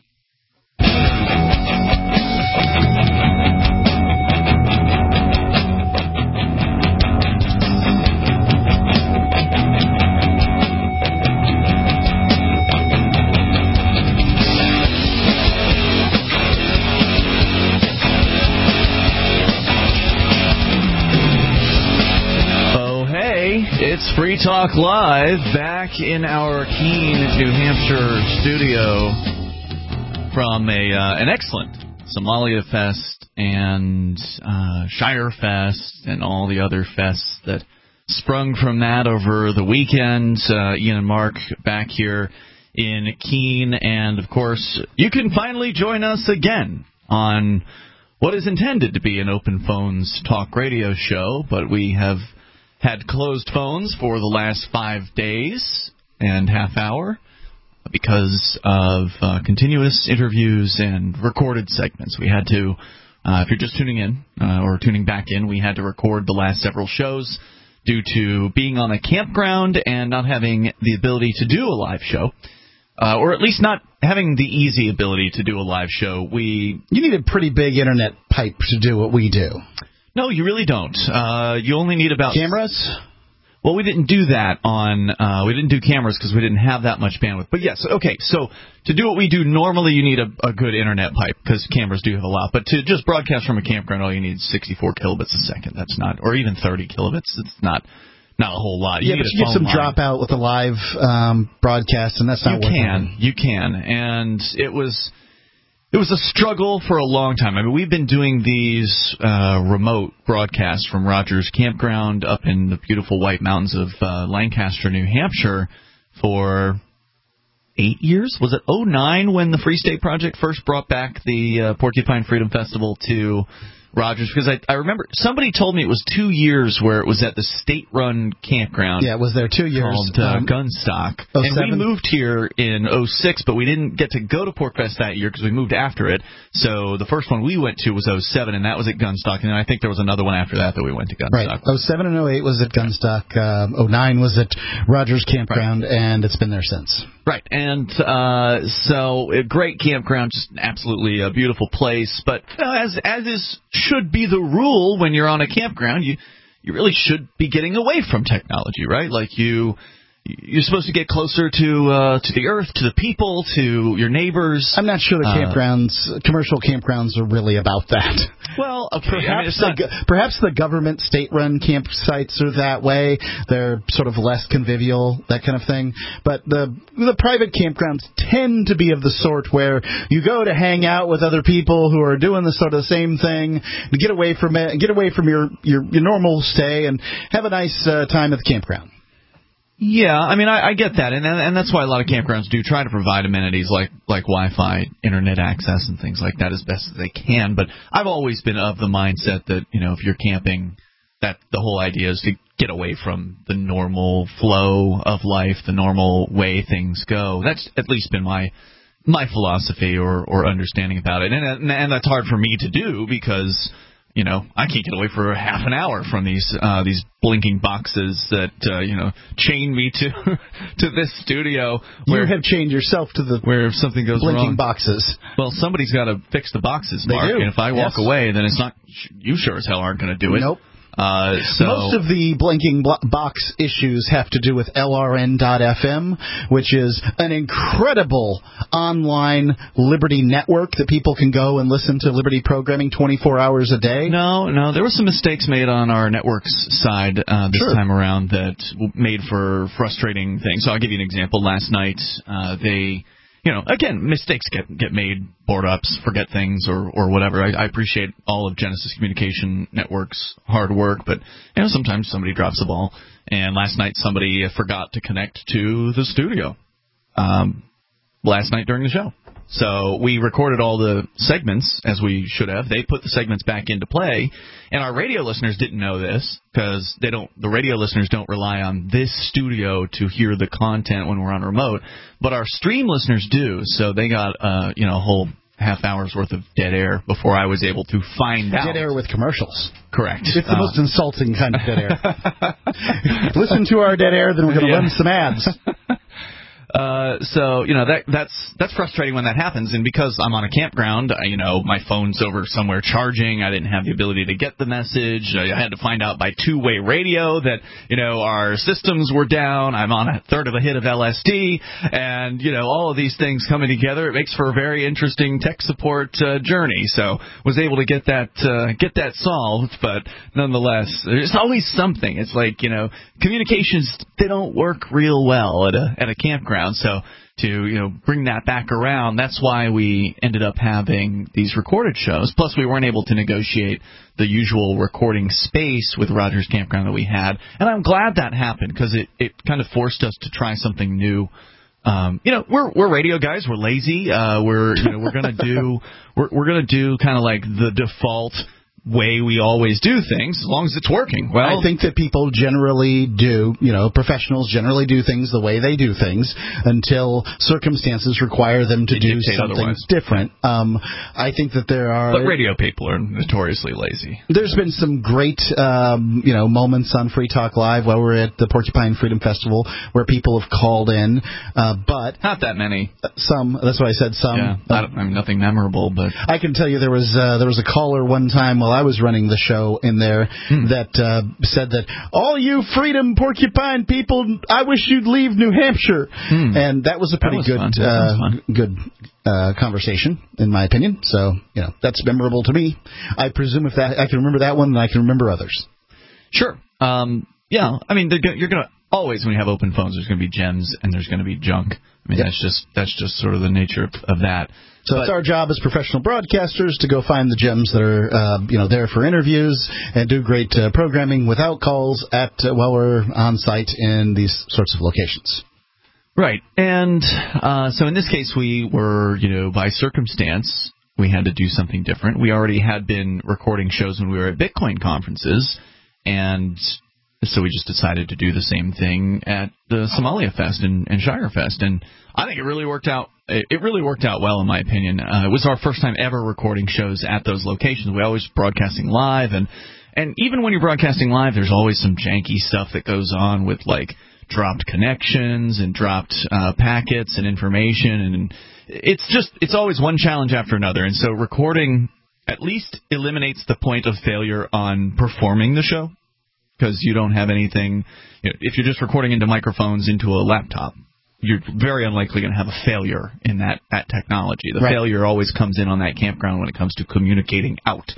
It's Free Talk Live, back in our Keene, New Hampshire studio from an excellent Somalia Fest and Shire Fest and all the other fests that sprung from that over the weekend. Ian and Mark back here in Keene, and of course, you can finally join us again on what is intended to be an open phones talk radio show, but we have had closed phones for the last 5 days and half hour because of continuous interviews and recorded segments. We had to, if you're just tuning in or tuning back in, we had to record the last several shows due to being on a campground and not having the ability to do a live show, or at least not having the easy ability to do a live show. You need a pretty big internet pipe to do what we do. No, you really don't. You only need about cameras. Well, we didn't do that on. We didn't do cameras because we didn't have that much bandwidth. But yes, okay. So to do what we do normally, you need a good internet pipe because cameras do have a lot. But to just broadcast from a campground, all you need is 64 kilobits a second. That's not, or even 30 kilobits. It's not a whole lot. You get some dropout with a live broadcast, and that's not. You can, and it was. It was a struggle for a long time. I mean, we've been doing these remote broadcasts from Rogers Campground up in the beautiful White Mountains of Lancaster, New Hampshire for 8 years. Was it 2009 when the Free State Project first brought back the Porcupine Freedom Festival to Rogers? Because I remember somebody told me it was 2 years where it was at the state-run campground. Yeah, it was there 2 years. Called Gunstock. And we moved here in 2006, but we didn't get to go to PorcFest that year because we moved after it. So the first one we went to was 2007, and that was at Gunstock. And then I think there was another one after that we went to Gunstock. Right. 2007 and 2008 was at Gunstock. 2009 was at Rogers Campground, and it's been there since. Right, and so a great campground, just absolutely a beautiful place. But as should be the rule when you're on a campground, you really should be getting away from technology, right? Like you're supposed to get closer to the earth, to the people, to your neighbors. I'm not sure the commercial campgrounds are really about that. Well, okay. Perhaps the government state-run campsites are that way. They're sort of less convivial, that kind of thing. But the private campgrounds tend to be of the sort where you go to hang out with other people who are doing the sort of the same thing, to get away from it, get away from your normal stay, and have a nice time at the campground. Yeah, I mean, I get that, and that's why a lot of campgrounds do try to provide amenities like Wi-Fi, internet access, and things like that as best as they can. But I've always been of the mindset that, if you're camping, that the whole idea is to get away from the normal flow of life, the normal way things go. That's at least been my philosophy or understanding about it, and that's hard for me to do because I can't get away for half an hour from these blinking boxes that chain me to this studio. Where you have chained yourself to where if something goes blinking wrong. Boxes. Well, somebody's got to fix the boxes, Mark. They do. And if I walk away, then it's not you. Sure as hell aren't going to do it. Nope. Most of the blinking box issues have to do with LRN.FM, which is an incredible online Liberty network that people can go and listen to Liberty programming 24 hours a day. No, there were some mistakes made on our network's side this time around that made for frustrating things. So I'll give you an example. Last night, again, mistakes get made, board-ups, forget things, or whatever. I appreciate all of Genesis Communication Network's hard work, but sometimes somebody drops the ball. And last night somebody forgot to connect to the studio last night during the show. So we recorded all the segments, as we should have. They put the segments back into play, and our radio listeners didn't know this because the radio listeners don't rely on this studio to hear the content when we're on remote, but our stream listeners do. So they got a whole half hour's worth of dead air before I was able to find out. Dead air with commercials. Correct. It's the most insulting kind of dead air. Listen to our dead air, then we're going to run some ads. So that's frustrating when that happens, and because I'm on a campground, my phone's over somewhere charging. I didn't have the ability to get the message. I had to find out by two-way radio that our systems were down. I'm on a third of a hit of LSD, and all of these things coming together. It makes for a very interesting tech support journey. So was able to get that solved, but nonetheless, there's always something. It's like communications, they don't work real well at a campground. So to bring that back around, that's why we ended up having these recorded shows. Plus, we weren't able to negotiate the usual recording space with Rogers Campground that we had, and I'm glad that happened because it kind of forced us to try something new. We're radio guys. We're lazy. We're gonna do kind of like the default way we always do things, as long as it's working. Well, I think that people generally do, professionals generally do things the way they do things until circumstances require them to do something otherwise. Different. I think that there are... But radio people are notoriously lazy. There's been some great, moments on Free Talk Live while we're at the Porcupine Freedom Festival where people have called in, but... Not that many. Some. That's why I said some. Yeah, nothing memorable, but... I can tell you there was a caller one time while I was running the show in there that said that all you Freedom Porcupine people, I wish you'd leave New Hampshire, and that was a pretty good conversation in my opinion. So that's memorable to me. I presume if that I can remember that one, then I can remember others. Sure. Yeah. I mean, you're gonna always when you have open phones, there's going to be gems and there's going to be junk. I mean, that's just sort of the nature of that. So it's our job as professional broadcasters to go find the gems that are there for interviews and do great programming without calls while we're on site in these sorts of locations. Right. And so in this case, we were, by circumstance, we had to do something different. We already had been recording shows when we were at Bitcoin conferences, and so we just decided to do the same thing at the Somalia Fest and Shire Fest, and I think it really worked out. It really worked out well, in my opinion. It was our first time ever recording shows at those locations. We always broadcasting live, and even when you're broadcasting live, there's always some janky stuff that goes on with like dropped connections and dropped packets and information, and it's always one challenge after another. And so recording at least eliminates the point of failure on performing the show, because you don't have anything. If you're just recording into microphones into a laptop, you're very unlikely going to have a failure in that technology. The failure always comes in on that campground when it comes to communicating out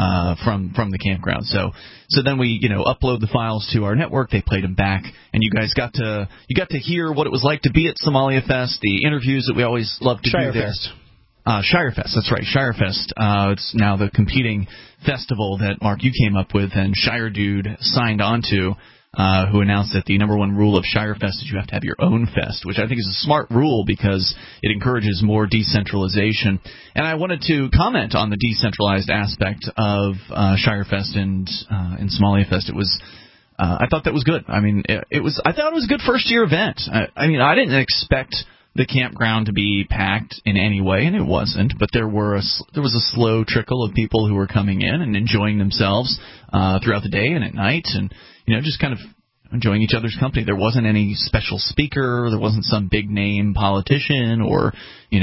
from the campground. So then we upload the files to our network. They played them back, and you guys got to hear what it was like to be at Somalia Fest, the interviews that we always love to do there. Shire Fest, that's right, Shire Fest. It's now the competing festival that, Mark, you came up with and Shire Dude signed on to, who announced that the number one rule of Shire Fest is you have to have your own fest, which I think is a smart rule because it encourages more decentralization. And I wanted to comment on the decentralized aspect of Shire Fest and Somalia Fest. It was I thought that was good. I mean, I thought it was a good first-year event. I mean, I didn't expect the campground to be packed in any way, and it wasn't. But there was a slow trickle of people who were coming in and enjoying themselves throughout the day and at night, and just kind of enjoying each other's company. There wasn't any special speaker. There wasn't some big name politician or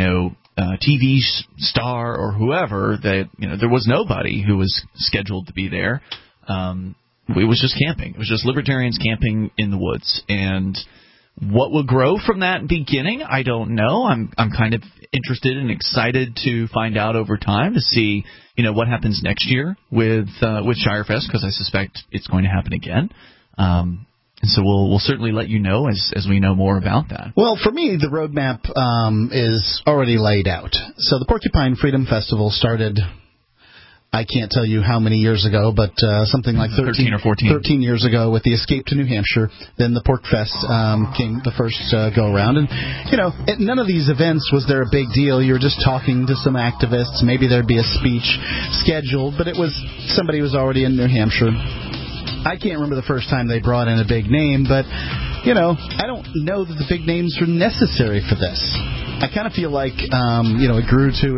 TV star or whoever. That there was nobody who was scheduled to be there. It was just camping. It was just libertarians camping in the woods. And what will grow from that beginning, I don't know. I'm kind of interested and excited to find out over time to see what happens next year with Shire Fest, because I suspect it's going to happen again. And so we'll certainly let you know as we know more about that. Well, for me, the roadmap is already laid out. So the Porcupine Freedom Festival started, I can't tell you how many years ago, but something like 13 or 14. 13 years ago with the Escape to New Hampshire. Then the Pork Fest came the first go-around. And, at none of these events was there a big deal. You were just talking to some activists. Maybe there'd be a speech scheduled, but it was somebody was already in New Hampshire. I can't remember the first time they brought in a big name, but, I don't know that the big names are necessary for this. I kind of feel like, it grew to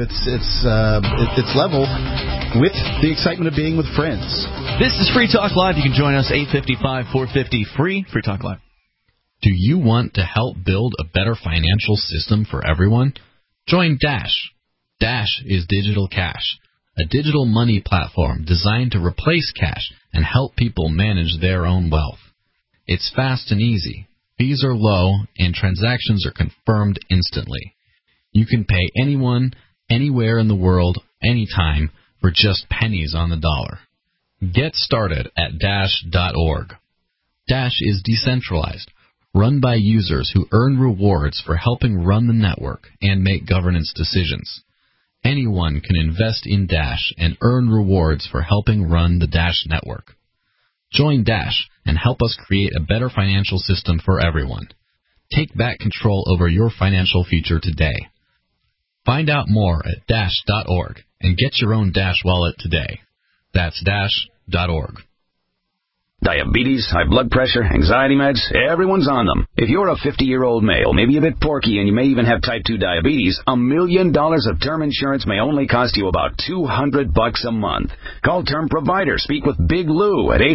its level with the excitement of being with friends. This is Free Talk Live. You can join us 855-450-FREE. Free Talk Live. Do you want to help build a better financial system for everyone? Join Dash. Dash is digital cash, a digital money platform designed to replace cash and help people manage their own wealth. It's fast and easy. Fees are low, and transactions are confirmed instantly. You can pay anyone, anywhere in the world, anytime, for just pennies on the dollar. Get started at Dash.org. Dash is decentralized, run by users who earn rewards for helping run the network and make governance decisions. Anyone can invest in Dash and earn rewards for helping run the Dash network. Join Dash and help us create a better financial system for everyone. Take back control over your financial future today. Find out more at Dash.org and get your own Dash wallet today. That's Dash.org. Diabetes, high blood pressure, anxiety meds, everyone's on them. If you're a 50-year-old male, maybe a bit porky, and you may even have type 2 diabetes, $1 million of term insurance may only cost you about $200 a month. Call Term Provider. Speak with Big Lou at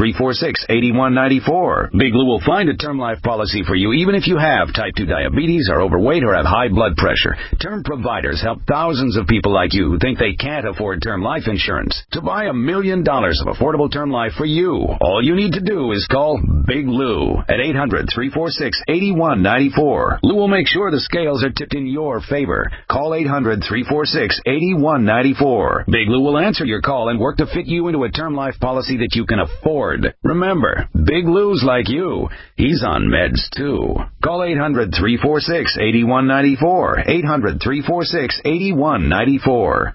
800-346-8194. Big Lou will find a term life policy for you even if you have type 2 diabetes, are overweight, or have high blood pressure. Term Providers help thousands of people like you who think they can't afford term life insurance to buy $1 million of affordable term life for you. All you need to do is call Big Lou at 800-346-8194. Lou will make sure the scales are tipped in your favor. Call 800-346-8194. Big Lou will answer your call and work to fit you into a term life policy that you can afford. Remember, Big Lou's like you. He's on meds, too. Call 800-346-8194. 800-346-8194.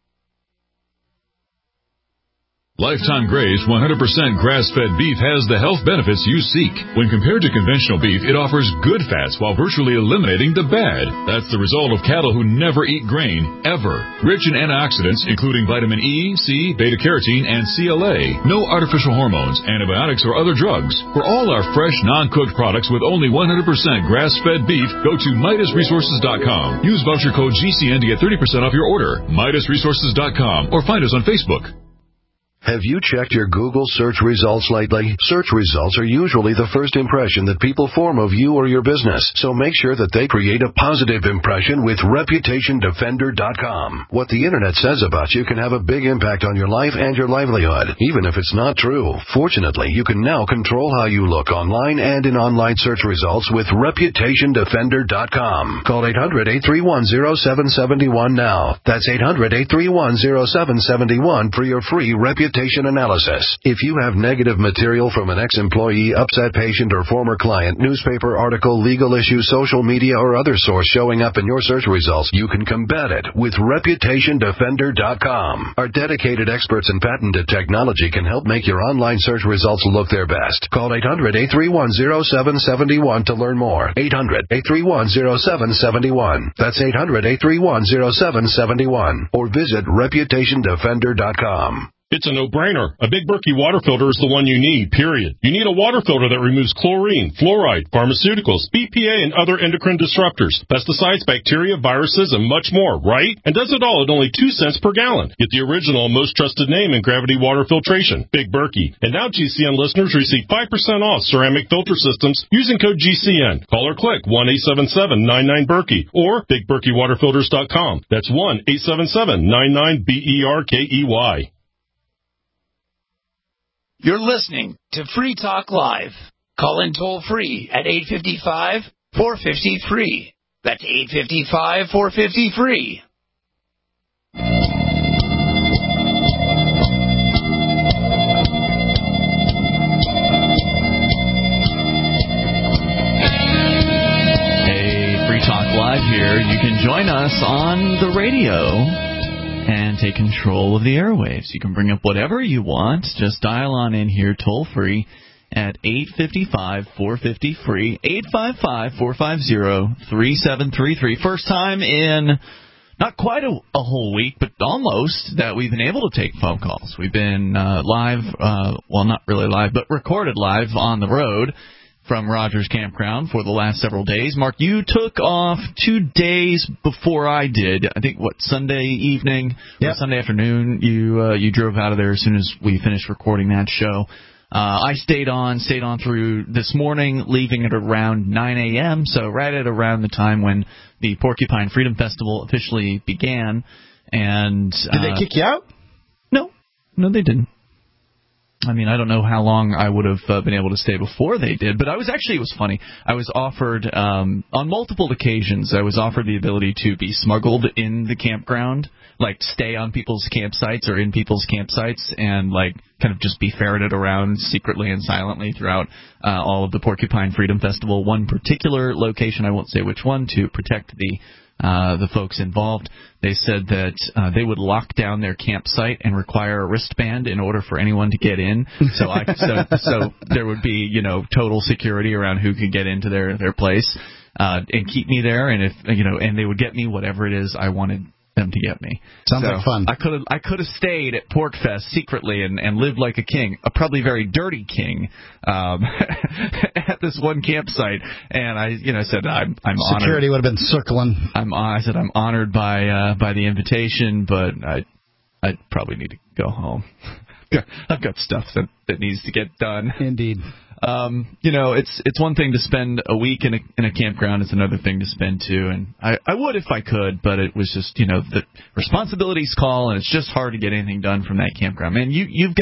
Lifetime Graze 100% grass-fed beef has the health benefits you seek. When compared to conventional beef, it offers good fats while virtually eliminating the bad. That's the result of cattle who never eat grain, ever. Rich in antioxidants, including vitamin E, C, beta-carotene, and CLA. No artificial hormones, antibiotics, or other drugs. For all our fresh, non-cooked products with only 100% grass-fed beef, go to MidasResources.com. Use voucher code GCN to get 30% off your order. MidasResources.com or find us on Facebook. Have you checked your Google search results lately? Search results are usually the first impression that people form of you or your business, so make sure that they create a positive impression with ReputationDefender.com. What the internet says about you can have a big impact on your life and your livelihood, even if it's not true. Fortunately, you can now control how you look online and in online search results with ReputationDefender.com. Call 800-831-0771 now. That's 800-831-0771 for your free reputation analysis. If you have negative material from an ex-employee, upset patient, or former client, newspaper article, legal issue, social media, or other source showing up in your search results, you can combat it with ReputationDefender.com. Our dedicated experts in patented technology can help make your online search results look their best. Call 800-831-0771 to learn more. 800-831-0771. That's 800-831-0771. Or visit ReputationDefender.com. It's a no-brainer. A Big Berkey water filter is the one you need, period. You need a water filter that removes chlorine, fluoride, pharmaceuticals, BPA, and other endocrine disruptors, pesticides, bacteria, viruses, and much more, right? And does it all at only 2 cents per gallon. Get the original and most trusted name in gravity water filtration, Big Berkey. And now GCN listeners receive 5% off ceramic filter systems using code GCN. Call or click 1-877-99-BERKEY or BigBerkeyWaterFilters.com. That's 1-877-99-BERKEY. You're listening to Free Talk Live. Call in toll-free at 855-450-FREE. That's 855-450-FREE. Hey, Free Talk Live here. You can join us on the radio and take control of the airwaves. You can bring up whatever you want. Just dial on in here toll-free at 855-450-FREE, 855-450-3733. First time in not quite a whole week, but almost, that we've been able to take phone calls. We've been live, well, not really live, but recorded live on the road from Rogers Campground for the last several days. Mark, you took off 2 days before I did. I think, Sunday evening or Sunday afternoon, you drove out of there as soon as we finished recording that show. I stayed on through this morning, leaving at around 9 a.m., so right at around the time when the Porcupine Freedom Festival officially began. And did they kick you out? No, they didn't. I mean, I don't know how long I would have been able to stay before they did, but it was funny. I was offered, on multiple occasions, I was offered the ability to be smuggled in the campground, like stay on people's campsites or in people's campsites and, like, kind of just be ferreted around secretly and silently throughout all of the Porcupine Freedom Festival. One particular location, I won't say which one, to protect the folks involved. They said that they would lock down their campsite and require a wristband in order for anyone to get in. So there would be, total security around who could get into their place and keep me there. And and they would get me whatever it is I wanted them to get me. Sounds like fun. I could have stayed at PorcFest secretly and lived like a king, a probably very dirty king, at this one campsite. And I said I'm honored. Security would have been circling. I said I'm honored by the invitation, but I probably need to go home. I've got stuff that needs to get done. Indeed. It's one thing to spend a week in a campground. It's another thing to spend 2. And I would if I could, but it was just, the responsibilities call, and it's just hard to get anything done from that campground. Man,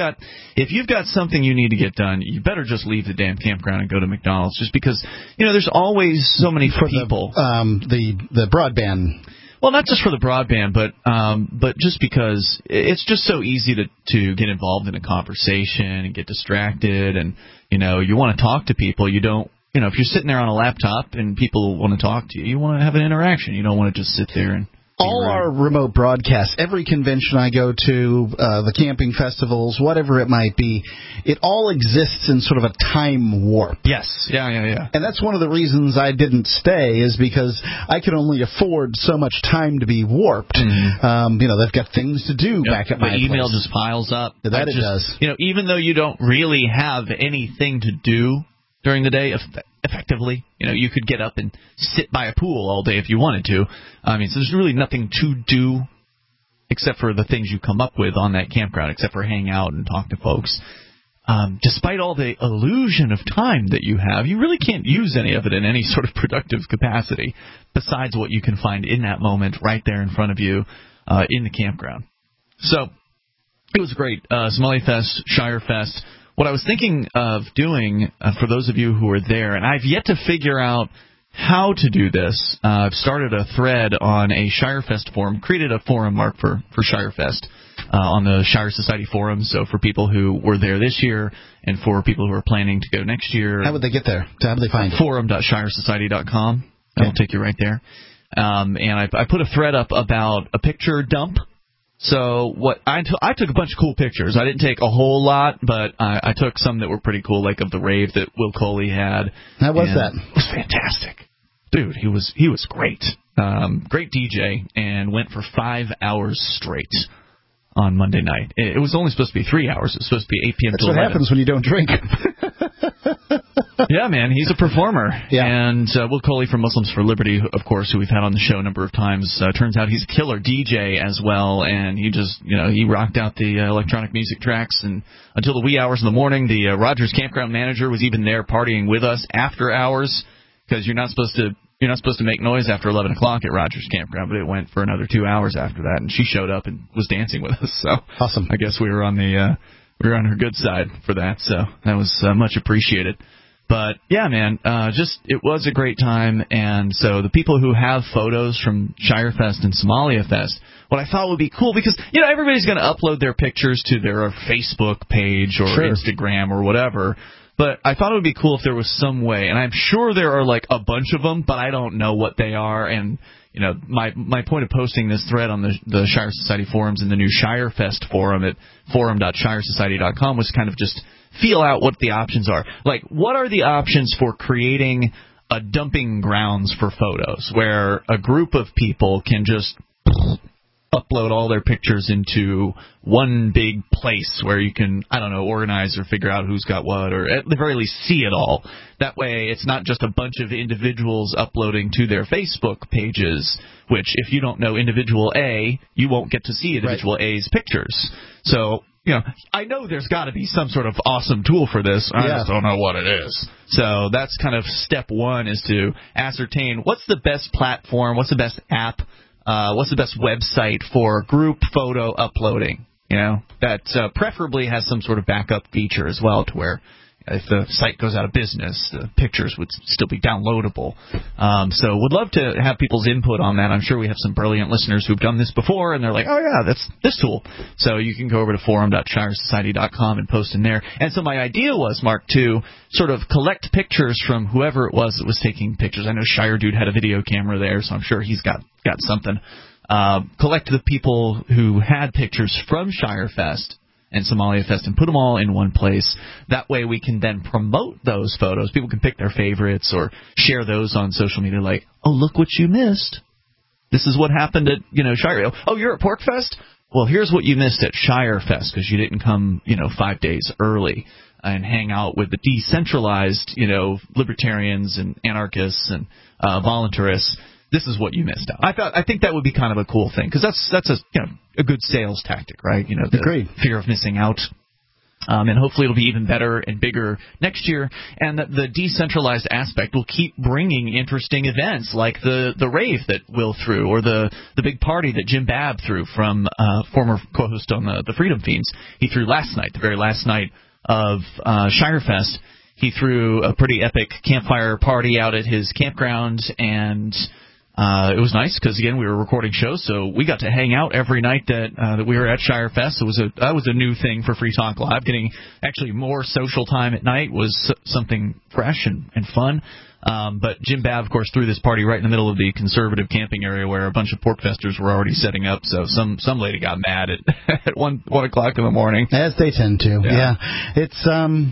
if you've got something you need to get done, you better just leave the damn campground and go to McDonald's, just because, there's always so many people. The broadband. Well, not just for the broadband, but just because it's just so easy to get involved in a conversation and get distracted, and you want to talk to people. You don't, if you're sitting there on a laptop and people want to talk to you, you want to have an interaction. You don't want to just sit there and. All our remote broadcasts, every convention I go to, the camping festivals, whatever it might be, it all exists in sort of a time warp. Yes. Yeah. And that's one of the reasons I didn't stay, is because I could only afford so much time to be warped. Mm-hmm. They've got things to do back at my place. The email just piles up. It does. Even though you don't really have anything to do during the day, effectively, you could get up and sit by a pool all day if you wanted to. So there's really nothing to do except for the things you come up with on that campground, except for hang out and talk to folks. Despite all the illusion of time that you have, you really can't use any of it in any sort of productive capacity besides what you can find in that moment right there in front of you in the campground. So it was great. Somalia Fest, Shire Fest. What I was thinking of doing, for those of you who are there, and I've yet to figure out how to do this, I've started a thread on a Shirefest forum, created a forum, Mark, for Shirefest on the Shire Society forum, so for people who were there this year and for people who are planning to go next year. How would they get there? How would they find it? Forum.shiresociety.com. That'll take you right there. And I put a thread up about a picture dump. So I took a bunch of cool pictures. I didn't take a whole lot, but I took some that were pretty cool, like of the rave that Will Coley had. How was that? It was fantastic. Dude, he was great. Great DJ, and went for 5 hours straight on Monday night. It was only supposed to be 3 hours. It was supposed to be 8 p.m. That's to 11. That's what happens when you don't drink. Yeah, man, he's a performer. Yeah. And Will Coley from Muslims for Liberty, of course, who we've had on the show a number of times, turns out he's a killer DJ as well, and he just, he rocked out the electronic music tracks, and until the wee hours in the morning. The Rogers campground manager was even there partying with us after hours, because you're not supposed to make noise after 11 o'clock at Rogers Campground, but it went for another 2 hours after that, and she showed up and was dancing with us. So awesome. I guess we were on her good side for that, so that was much appreciated. But yeah, man, it was a great time. And so the people who have photos from Shirefest and Somalia Fest, what I thought would be cool, because everybody's going to upload their pictures to their Facebook page or Instagram or whatever. But I thought it would be cool if there was some way, and I'm sure there are like a bunch of them, but I don't know what they are. And my point of posting this thread on the Shire Society forums and the new Shirefest forum at forum.shiresociety.com was kind of just feel out what the options are. Like, what are the options for creating a dumping grounds for photos where a group of people can just upload all their pictures into one big place where you can, organize or figure out who's got what, or at the very least see it all. That way it's not just a bunch of individuals uploading to their Facebook pages, which if you don't know individual A, you won't get to see individual A's pictures. So, I know there's got to be some sort of awesome tool for this. I just don't know what it is. So that's kind of step one, is to ascertain what's the best platform, what's the best app, what's the best website for group photo uploading, that preferably has some sort of backup feature as well, to where if the site goes out of business, the pictures would still be downloadable. So would love to have people's input on that. I'm sure we have some brilliant listeners who've done this before, and they're like, oh, yeah, that's this tool. So you can go over to forum.shiresociety.com and post in there. And so my idea was, Mark, to sort of collect pictures from whoever it was that was taking pictures. I know Shire Dude had a video camera there, so I'm sure he's got something. Collect the people who had pictures from Shirefest and Somalia Fest and put them all in one place. That way we can then promote those photos. People can pick their favorites or share those on social media, like, oh, look what you missed. This is what happened at, Shire. Oh, you're at Pork Fest? Well, here's what you missed at Shire Fest because you didn't come, 5 days early and hang out with the decentralized, libertarians and anarchists and voluntarists. This is what you missed out. I think that would be kind of a cool thing, because that's a good sales tactic, right? The Agreed. Fear of missing out. and hopefully it'll be even better and bigger next year, and that the decentralized aspect will keep bringing interesting events like the rave that Will threw, or the big party that Jim Babb threw, from former co-host on the Freedom Fiends. He threw last night, the very last night of Shirefest. He threw a pretty epic campfire party out at his campground, and it was nice because, again, we were recording shows, so we got to hang out every night that we were at Shirefest. That was a new thing for Free Talk Live. Getting actually more social time at night was something fresh and fun. But Jim Babb, of course, threw this party right in the middle of the conservative camping area where a bunch of porkfesters were already setting up. So some lady got mad at 1 o'clock in the morning. As they tend to. Yeah. It's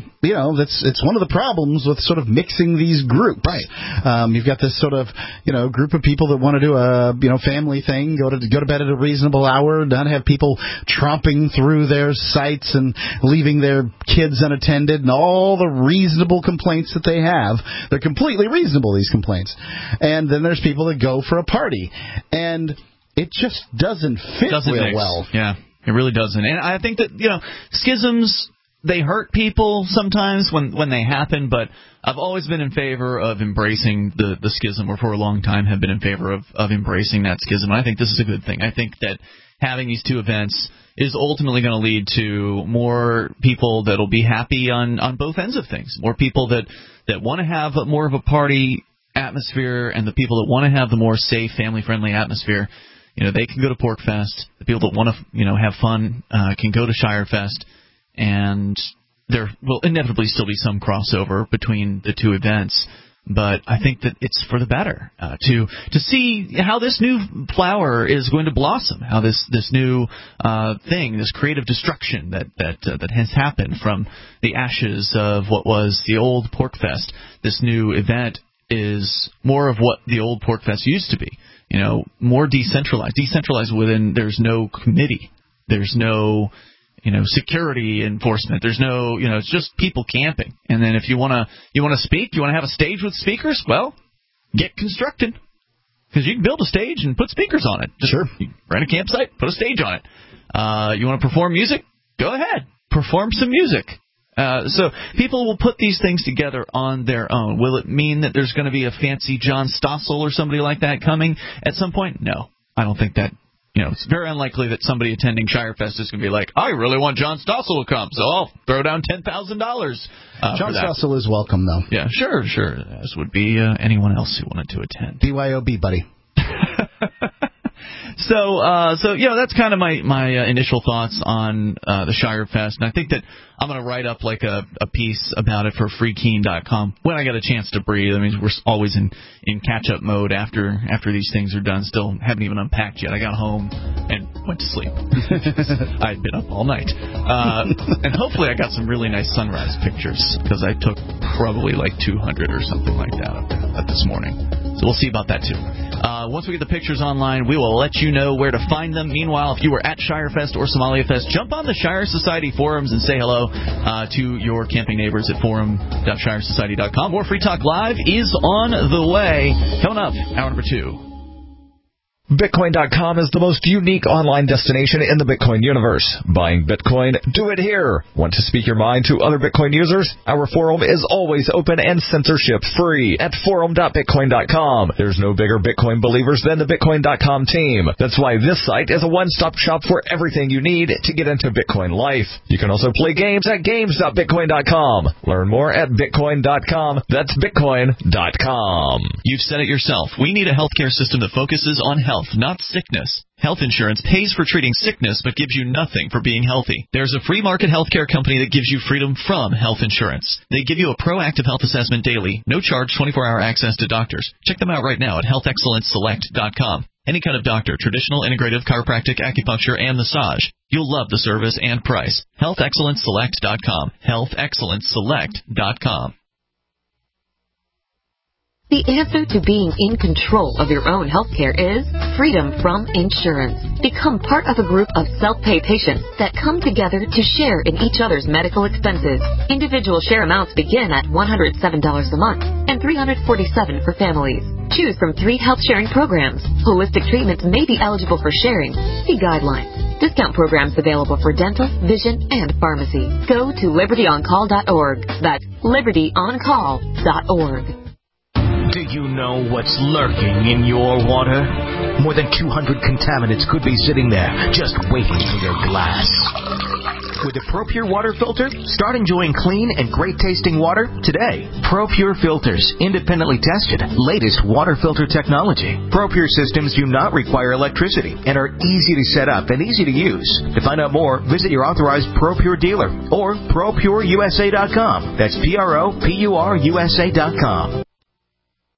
it's one of the problems with sort of mixing these groups. Right. You've got this sort of group of people that want to do a family thing, go to bed at a reasonable hour, not have people tromping through their sites and leaving their kids unattended, and all the reasonable complaints that they have. They're completely reasonable, these complaints. And then there's people that go for a party, and it just doesn't fit real well. Yeah, it really doesn't. And I think that schisms, they hurt people sometimes when they happen, but I've always been in favor of embracing the schism, or for a long time have been in favor of embracing that schism. And I think this is a good thing. I think that having these two events is ultimately going to lead to more people that will be happy on both ends of things, more people that want to have more of a party atmosphere, and the people that want to have the more safe, family-friendly atmosphere. They can go to PorkFest. The people that want to have fun can go to Shirefest. And there will inevitably still be some crossover between the two events, but I think that it's for the better to see how this new flower is going to blossom, how this new thing, this creative destruction that has happened from the ashes of what was the old PorkFest. This new event is more of what the old PorkFest used to be, more decentralized within. There's no committee, there's no security enforcement. There's no, it's just people camping. And then if you want to speak, you want to have a stage with speakers, well, get constructed. Because you can build a stage and put speakers on it. Just rent a campsite, put a stage on it. You want to perform music? Go ahead. Perform some music. So people will put these things together on their own. Will it mean that there's going to be a fancy John Stossel or somebody like that coming at some point? No. I don't think that. It's very unlikely that somebody attending Shirefest is going to be like, I really want John Stossel to come, so I'll throw down $10,000. John Stossel is welcome, though. Yeah, sure. As would be anyone else who wanted to attend. BYOB, buddy. So that's kind of my initial thoughts on the Shirefest, and I think that I'm going to write up like a piece about it for freekeen.com when I get a chance to breathe. I mean, we're always in catch-up mode after these things are done. Still haven't even unpacked yet. I got home and went to sleep. I had been up all night. And hopefully I got some really nice sunrise pictures, because I took probably like 200 or something like that this morning. So we'll see about that, too. Once we get the pictures online, we will let you know where to find them. Meanwhile, if you were at Shirefest or Somalia Fest, jump on the Shire Society forums and say hello to your camping neighbors at forum.shiresociety.com. More Free Talk Live is on the way. Coming up, hour number 2. Bitcoin.com is the most unique online destination in the Bitcoin universe. Buying Bitcoin? Do it here. Want to speak your mind to other Bitcoin users? Our forum is always open and censorship-free at forum.bitcoin.com. There's no bigger Bitcoin believers than the Bitcoin.com team. That's why this site is a one-stop shop for everything you need to get into Bitcoin life. You can also play games at games.bitcoin.com. Learn more at bitcoin.com. That's bitcoin.com. You've said it yourself. We need a healthcare system that focuses on health, not sickness. Health insurance pays for treating sickness but gives you nothing for being healthy. There's a free market healthcare company that gives you freedom from health insurance. They give you a proactive health assessment daily, no charge, 24-hour access to doctors. Check them out right now at healthexcellenceselect.com. Any kind of doctor, traditional, integrative, chiropractic, acupuncture, and massage. You'll love the service and price. healthexcellenceselect.com. healthexcellenceselect.com. The answer to being in control of your own healthcare is freedom from insurance. Become part of a group of self-pay patients that come together to share in each other's medical expenses. Individual share amounts begin at $107 a month and $347 for families. Choose from 3 health sharing programs. Holistic treatments may be eligible for sharing. See guidelines. Discount programs available for dental, vision, and pharmacy. Go to libertyoncall.org. That's libertyoncall.org. Do you know what's lurking in your water? More than 200 contaminants could be sitting there, just waiting for your glass. With the ProPure water filter, start enjoying clean and great-tasting water today. ProPure filters, independently tested, latest water filter technology. ProPure systems do not require electricity and are easy to set up and easy to use. To find out more, visit your authorized ProPure dealer or ProPureUSA.com. That's ProPureUSA.com.